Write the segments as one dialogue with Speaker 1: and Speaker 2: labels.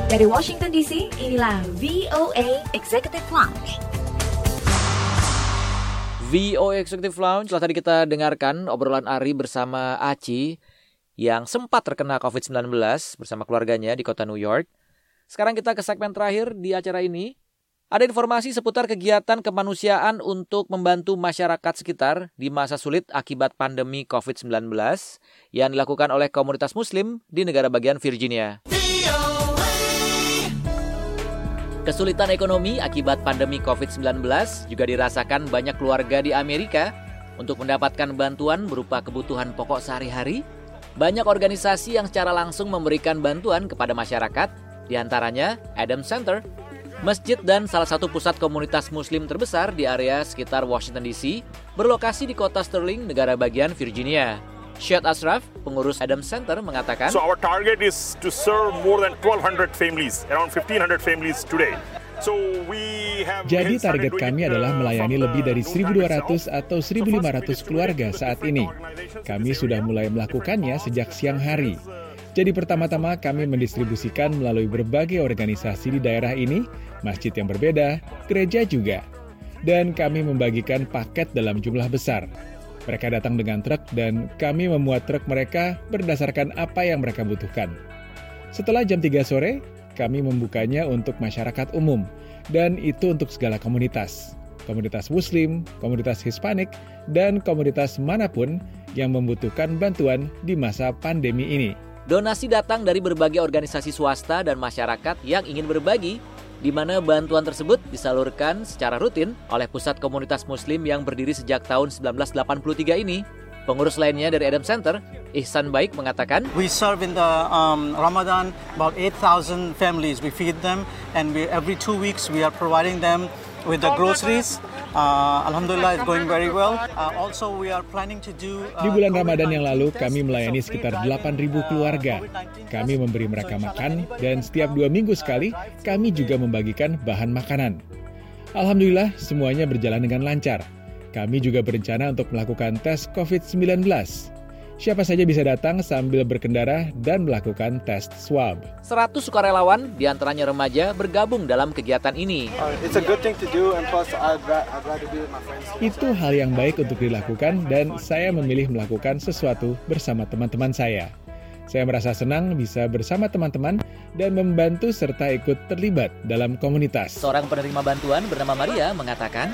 Speaker 1: Dari Washington DC, inilah VOA Executive Lounge.
Speaker 2: VOA Executive Lounge, setelah tadi kita dengarkan obrolan Ari bersama Aci yang sempat terkena COVID-19 bersama keluarganya di kota New York. Sekarang kita ke segmen terakhir di acara ini. Ada informasi seputar kegiatan kemanusiaan untuk membantu masyarakat sekitar di masa sulit akibat pandemi COVID-19 yang dilakukan oleh komunitas Muslim di negara bagian Virginia. Kesulitan ekonomi akibat pandemi COVID-19 juga dirasakan banyak keluarga di Amerika. Untuk mendapatkan bantuan berupa kebutuhan pokok sehari-hari, banyak organisasi yang secara langsung memberikan bantuan kepada masyarakat, di antaranya Adams Center, masjid dan salah satu pusat komunitas Muslim terbesar di area sekitar Washington DC, berlokasi di kota Sterling, negara bagian Virginia. Syed Ashraf, pengurus Adams Center, mengatakan,
Speaker 3: So our target is to serve more than 1,200 families, around 1,500 families today. So
Speaker 4: Jadi target kami adalah melayani lebih dari 1.200 atau 1.500 keluarga saat ini. Kami sudah mulai melakukannya sejak siang hari. Jadi pertama-tama kami mendistribusikan melalui berbagai organisasi di daerah ini, masjid yang berbeda, gereja juga. Dan kami membagikan paket dalam jumlah besar. Mereka datang dengan truk dan kami memuat truk mereka berdasarkan apa yang mereka butuhkan. Setelah jam 3 sore, kami membukanya untuk masyarakat umum. Dan itu untuk segala komunitas. Komunitas Muslim, komunitas Hispanik, dan komunitas manapun yang membutuhkan bantuan di masa pandemi ini.
Speaker 2: Donasi datang dari berbagai organisasi swasta dan masyarakat yang ingin berbagi, di mana bantuan tersebut disalurkan secara rutin oleh Pusat Komunitas Muslim yang berdiri sejak tahun 1983 ini. Pengurus lainnya dari Adams Center, Ihsan Baik, mengatakan,
Speaker 5: We serve in the Ramadan about 8,000 families. We feed them, and every 2 weeks we are providing them with the groceries. Alhamdulillah, it's going very well. Also, we are planning to do.
Speaker 4: Di bulan Ramadan yang lalu, kami melayani sekitar 8.000 keluarga. Kami memberi mereka makan, dan setiap 2 minggu sekali, kami juga membagikan bahan makanan. Alhamdulillah, semuanya berjalan dengan lancar. Kami juga berencana untuk melakukan tes COVID-19. Siapa saja bisa datang sambil berkendara dan melakukan tes swab.
Speaker 2: 100 sukarelawan, diantaranya remaja, bergabung dalam kegiatan ini.
Speaker 4: Itu hal yang baik untuk dilakukan dan saya memilih melakukan sesuatu bersama teman-teman saya. Saya merasa senang bisa bersama teman-teman dan membantu serta ikut terlibat dalam komunitas.
Speaker 2: Seorang penerima bantuan bernama Maria mengatakan,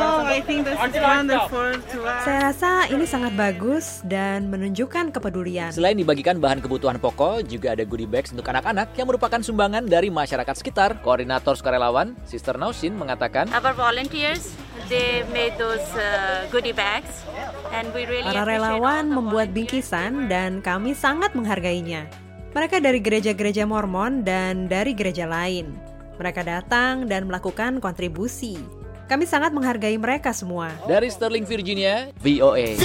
Speaker 6: Saya rasa ini sangat bagus dan menunjukkan kepedulian.
Speaker 2: Selain dibagikan bahan kebutuhan pokok, juga ada goodie bags untuk anak-anak yang merupakan sumbangan dari masyarakat sekitar. Koordinator sukarelawan, Sister Nausin, mengatakan,
Speaker 7: Our volunteers, they made those goodie bags.
Speaker 6: Para relawan membuat bingkisan dan kami sangat menghargainya. Mereka dari gereja-gereja Mormon dan dari gereja lain. Mereka datang dan melakukan kontribusi. Kami sangat menghargai mereka semua.
Speaker 2: Dari Sterling, Virginia, VOA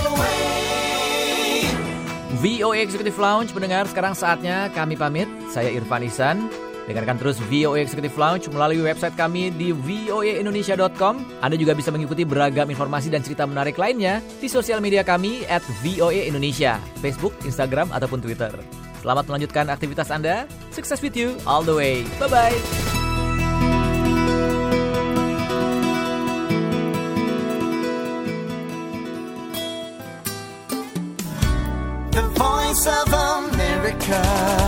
Speaker 2: Executive Lounge, pendengar, sekarang saatnya kami pamit. Saya Irfan Ihsan. Dengarkan terus VOA Executive Lounge melalui website kami di voaindonesia.com. Anda juga bisa mengikuti beragam informasi dan cerita menarik lainnya di sosial media kami @voaindonesia, Facebook, Instagram, ataupun Twitter. Selamat melanjutkan aktivitas Anda. Success with you all the way. Bye-bye.
Speaker 8: The Voice of America.